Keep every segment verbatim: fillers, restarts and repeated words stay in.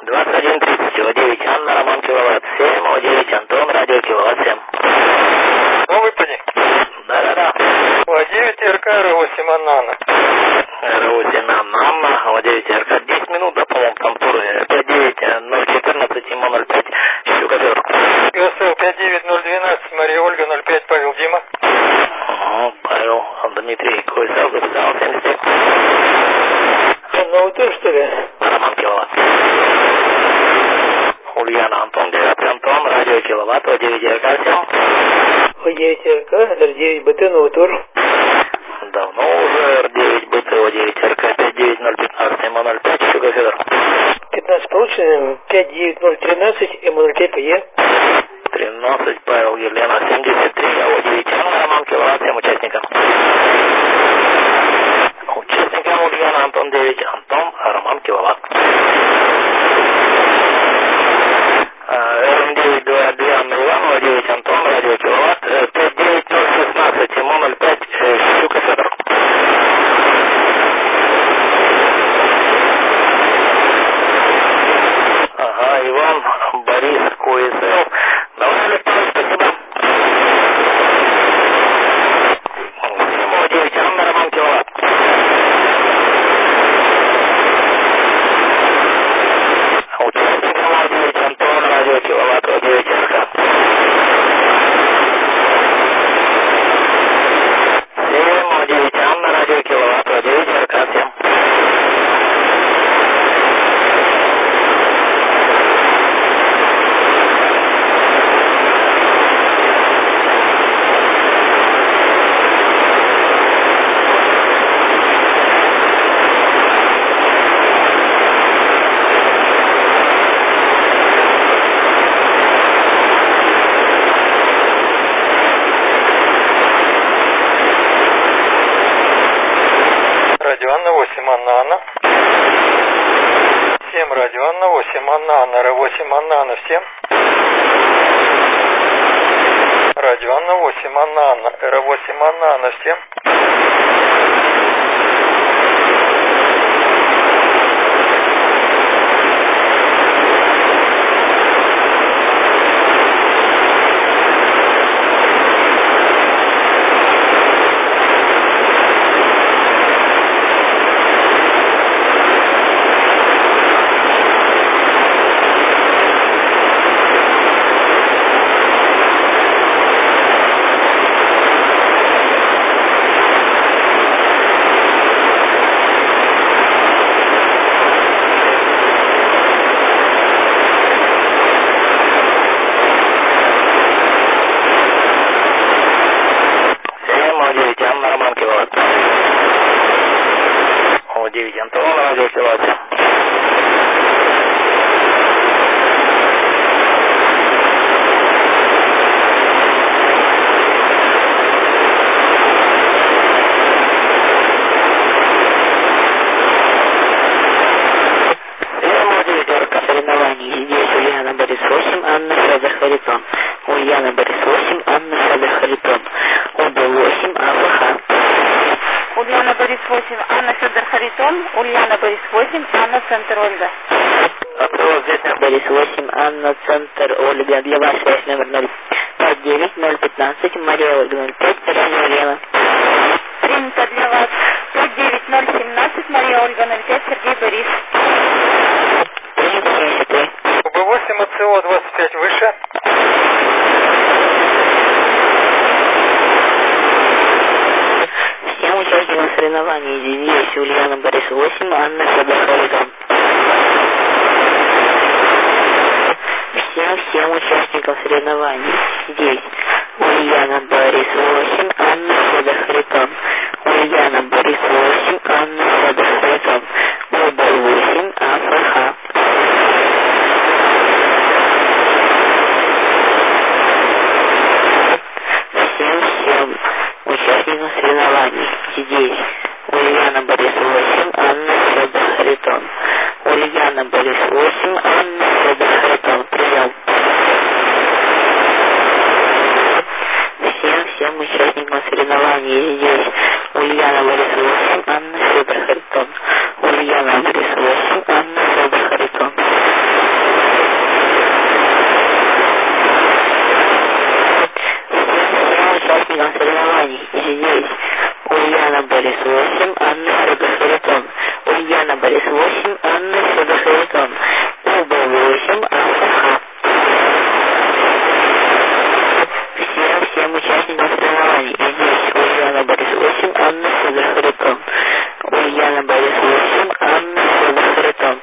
двадцать один тридцать, О девять, Анна, Роман, киловатт семь, О девять, Антон, радио, киловатт семь. Ну, выпади. Да-да-да. О девять, РК, Р восемь, Анна, Анна. Р восемь, Анна, Анна, О девять, РК, десять минут до, по-моему, там туры, пять девять, ноль четырнадцать, Имо, ноль пять, Щука, Федор. ГСЛ пять девять ноль двенадцать, Мария Ольга, ноль пять, Павел, Дима. Ага, Павел, Дмитрий, Кольцов, записал, семьдесят семь. Анна, вот ты, что ли? Роман, киловатт. Ульяна, Антон, девятый, Антон, радио, киловатт, О девять, РК, семь. О девять, РК, Р девять, БТ, Новотур. Давно уже, Р девять, БТ, О девять, РК, пять девять ноль пятнадцать, Имо, ноль пять, Щука, Федор. пятнадцать получено, пять девять ноль тринадцать, Имо, ноль пять, Е. тринадцать, Павел, Елена, семьдесят три, О девять, Анна, Роман, киловатт, всем участникам. Участникам Ульяна, Антон, девять, Антон, Роман, киловатт. Р девять, два, два, Анна, Иван, О девять, Антон, радио, киловатт, пять девять ноль шестнадцать, Имо, ноль пять, Щука, Федор. Ага, Иван, Борис, КСЛ. Давай, Александр, спасибо. О девять, Анна, Роман, киловатт. Участникам О девять, Антон, радио, киловатт, О девять, РК. семь, О девять, Анна, радио, киловатт, О девять, РК, семь. Радио Анна, восемь, Анна, Анна. семь, радио Анна, восемь, Анна, Анна, Р восемь, Анна, Анна, всем. Радио Анна, восемь, Анна, Анна, Р восемь, Анна, Анна, всем. О девять, Антон, радио, киловатт. Соревнований здесь Ульяна, Борис, восемь, Анна, Федор, Харитон. Ульяна, Борис, восемь, Анна, Федор, Харитон. О восемь, АФХ. Ульяна, Борис, восемь, Анна, Федор, Харитон. Ульяна, Борис, восемь, Анна, Центр, Ольга. Борис, восемь, Анна, Центр, Ольга. Для вас связь номер ноль пять девять ноль пятнадцать, Мария Ольга, ноль пять, Таня Елена. Принято для вас пять девять ноль семнадцать, Мария Ольга, ноль пять, Сергей Борис. Принято, семьдесят три. Б восемь, АЦО, двадцать пять выше. Всем участникам соревнований здесь Ульяна, Борис, восемь, Анна, Федор, Харитон. Всем, всем участникам соревнований здесь Ульяна, Борис, восемь, Анна, Федор, Харитон. Ульяна, Борис, восемь, Анна, Федор, Харитон. Оба восемь, АФХ. Всем, всем участникам соревнований здесь Ульяна, Борис, восемь, Анна, Федор, Харитон. Ульяна, Борис, восемь, Анна, Федор, Харитон. Прием. Всем, всем участникам соревнований здесь Ульяна, Борис, восемь, Анна, Федор, Харитон. Ульяна, Борис, восемь, Анна, Федор, Харитон. Харитон. Эл Бэ восемь, Анна Х. Всем, всем участникам соревнований. Здесь Ульяна Борис восемь, Анна Федор Харитон. Ульяна Борис восемь, Анна Федор Харитон.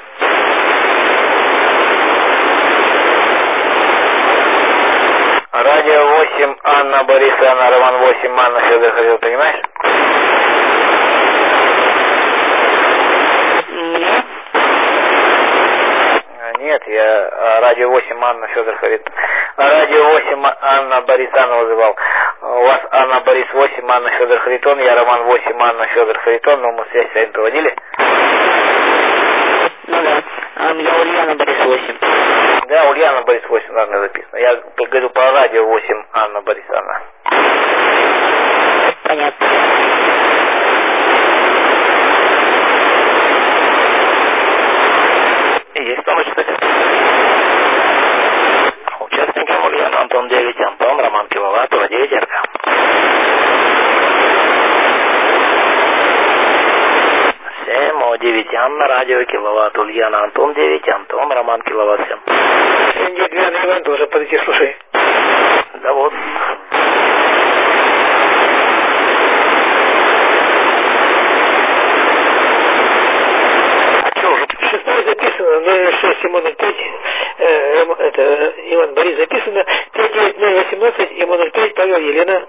Радио восемь, Анна Борис, Анна Роман восемь, Анна Федор Харитон, понимаешь? Нет. Нет, я а, радио восемь, Анна Федор Харитон. Радио восемь, Анна Борис, Анна вызывал. У вас Анна Борис восемь, Анна Федор Харитон, я Роман восемь, Анна Федор Харитон, но мы связь с вами проводили? Ну да. А я Ульяна Борис восемь. Да, Ульяна Борис восемь, ладно, записано. Я говорю по радио восемь, Анна Борис, Анна. Понятно. Есть помощь, кстати. Участникам Ульяна Антон девять, Антон, Роман Киловаттова, девять РК. семь, О девять, Анна, радио Киловатт, Ульяна Антон девять, Антон, Роман Киловатт, семь. Индивидуальный Иван тоже подойти, слушай. Да вот. А что уже? Шестое записано, ноль шесть ноль пять, э, это Иван Борис записано, пять девять ноль восемнадцать, ноль пять, Павел Елена.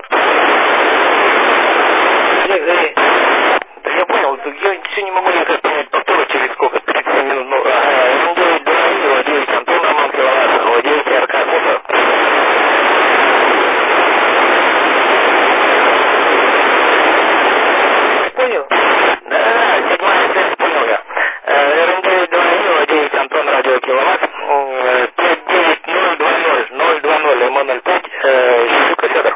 Олег, зови. Да я понял, я все не могу никак понять, повтора через сколько, тридцать минут, ну, ага, девять, два, девять, Антон, Роман Киловатт, девять, РК, сколько? Понял? Да-да-да, седьмая связь, понял я. РМ девять два девять, Антон, радио Киловатт, пять девять ноль два ноль, ноль два ноль, эм ноль пять, Щука Федор.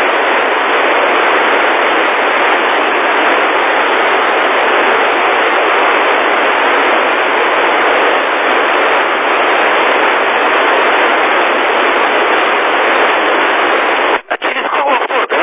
А через какой вход, да?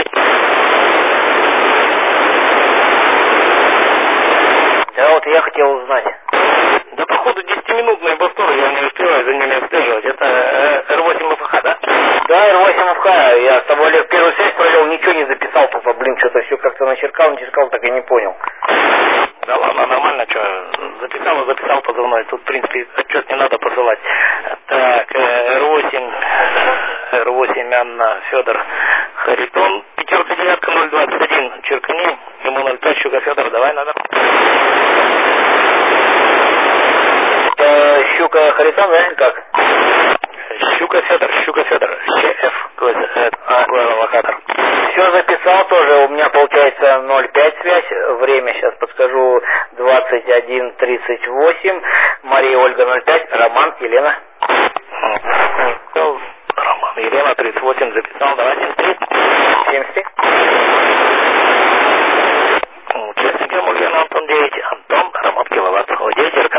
Да вот я хотел узнать. Да походу десятиминутные повторы, я не успеваю за ними отслеживать. Это эр восемь эф ха, да? Да, эр восемь эф ха. Я с тобой, Олег, первую связь провел, ничего не записал, тупо, блин, что-то все как-то начеркал, начеркал, так и не понял. Да ладно, нормально, что, записал и записал позывной. Тут, в принципе, отчет не надо посылать. Так, эр восемь, эр восемь, Анна, Федор, Харитон, пятерка, девятка, ноль двадцать один, черкни, ему ноль пять, Щука Федор, давай, надо. Это Щука Харитон, да, или как? Щука Федор, Щука Федор, ЩФ, локатор. Все записал тоже, у меня получается ноль пять связь, время сейчас подскажу, двадцать один тридцать восемь, Мария Ольга ноль пять, Роман, Елена. Роман, Елена тридцать восемь записал, давай семьдесят три. семьдесят три. Участникам Ульяна Антон девять, Антон, Роман Киловатт, девять РК.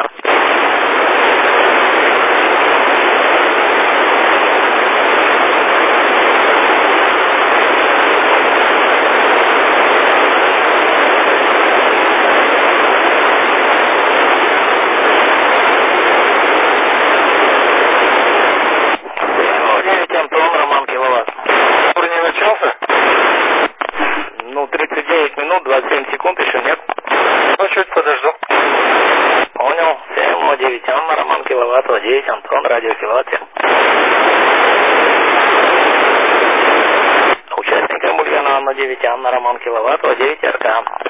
двадцать семь секунд еще нет. Ну, чуть подожду. Понял. семь девять, Анна, Роман Киловатт, девять, Антон, радио Киловатт. Участникам Ульяна Анна девять, Анна, Роман Киловатт, девять, РК.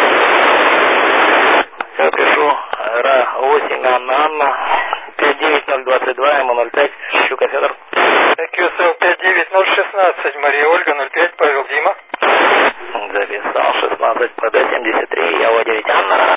Все, пишу. Ра восемь, Анна, Анна, пять девять ноль двадцать два, эм ноль пять, Щука Федор. кью эс эл пять девять ноль шестнадцать, Мария Ольга ноль пять, Павел Дима. Записал шестнадцать, ПД семьдесят три, я О девять, Анна.